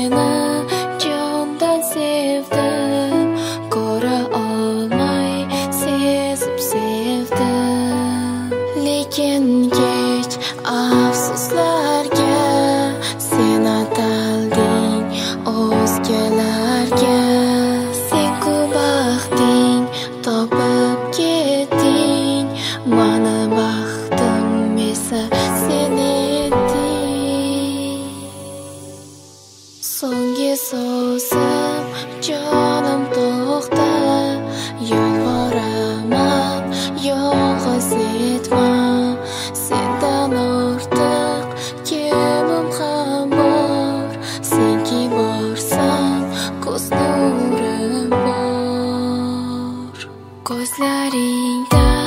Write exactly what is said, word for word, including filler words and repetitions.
seni jondan sevdim, ko'ra olmay sezib sevdim. Lekin kech afsuslarga sen atalding o'zgalarga. Sen ku baxting topib ketding, mani baxtim esa sen eding. So'nggi so'zim jonim to'xta, yolvoraman yolg'iz etma. Sendan ortiq kimim ham bor, senki borsan ko'z nurim bor. Ko'zlaringda